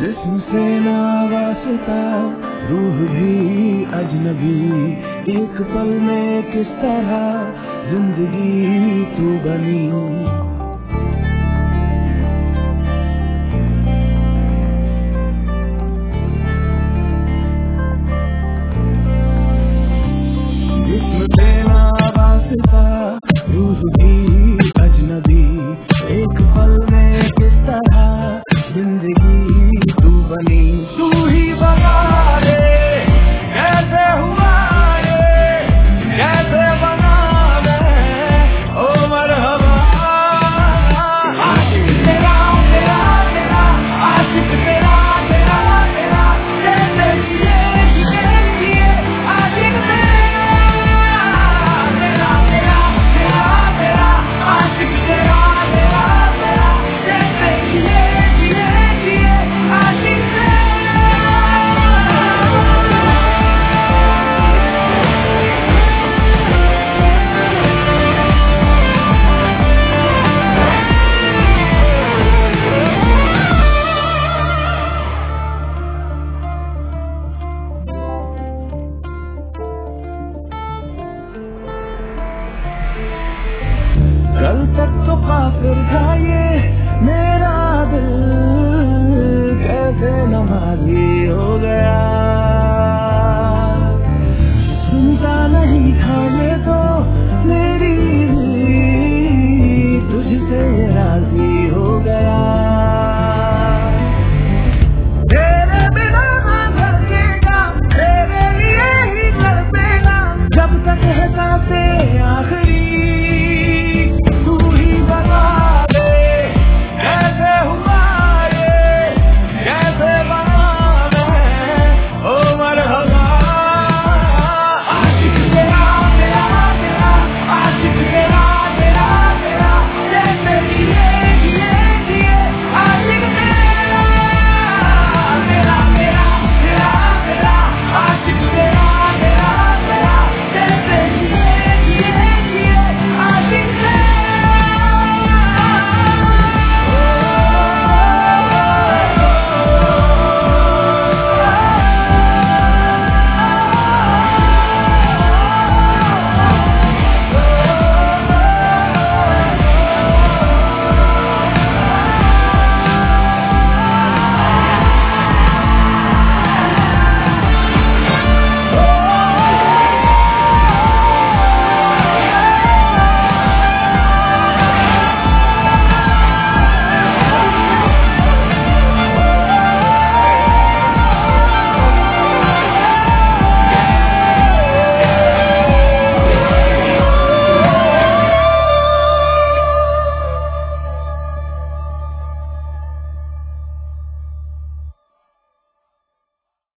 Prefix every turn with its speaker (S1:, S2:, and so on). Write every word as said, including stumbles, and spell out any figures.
S1: जिस्म से ना वास्ता, रूह भी अजनबी, एक पल में किस तरह जिंदगी तू बनी। जिस्म से ना वास्ता, रूह भी अजनबी, एक पल में किस तरह जिंदगी तू बनी। तू ही बता दे कैसे हुआ ये, कैसे बना मैं ओ मरहबा। आशिक तेरा तेरा तेरा, आशिक तेरा तेरा तेरा, जैसे जिए जिए जिए आशिक तेरा तेरा तेरा तेरा तेरा, आशिक तेरा तेरा तेरा, जैसे जिए जिए जिए आशिक तेरा। कल तक तो काफिर था ये मेरा दिल, कैसे नमाज़ी हो गया।